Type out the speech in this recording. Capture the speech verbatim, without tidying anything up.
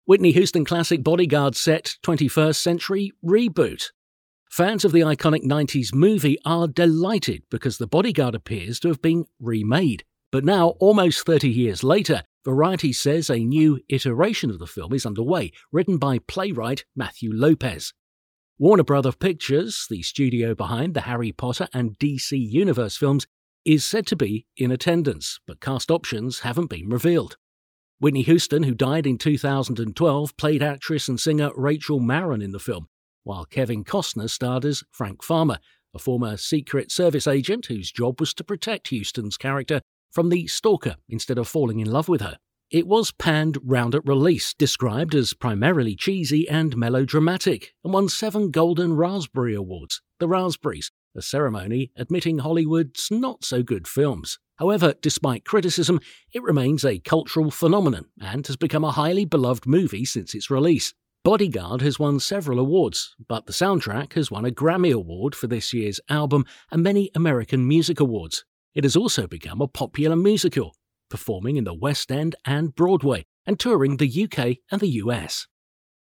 Whitney Houston classic Bodyguard set twenty-first century reboot. Fans of the iconic nineties movie are delighted because The Bodyguard appears to have been remade. But now, almost thirty years later, Variety says a new iteration of the film is underway, written by playwright Matthew Lopez. Warner Bros. Pictures, the studio behind the Harry Potter and D C Universe films, is said to be in attendance, but cast options haven't been revealed. Whitney Houston, who died in two thousand twelve, played actress and singer Rachel Marron in the film, while Kevin Costner starred as Frank Farmer, a former Secret Service agent whose job was to protect Houston's character from the stalker instead of falling in love with her. It was panned round at release, described as primarily cheesy and melodramatic, and won seven Golden Raspberry Awards, the Raspberries, a ceremony admitting Hollywood's not-so-good films. However, despite criticism, it remains a cultural phenomenon and has become a highly beloved movie since its release. Bodyguard has won several awards, but the soundtrack has won a Grammy Award for this year's album and many American Music Awards. It has also become a popular musical, performing in the West End and Broadway, and touring the U K and the U S.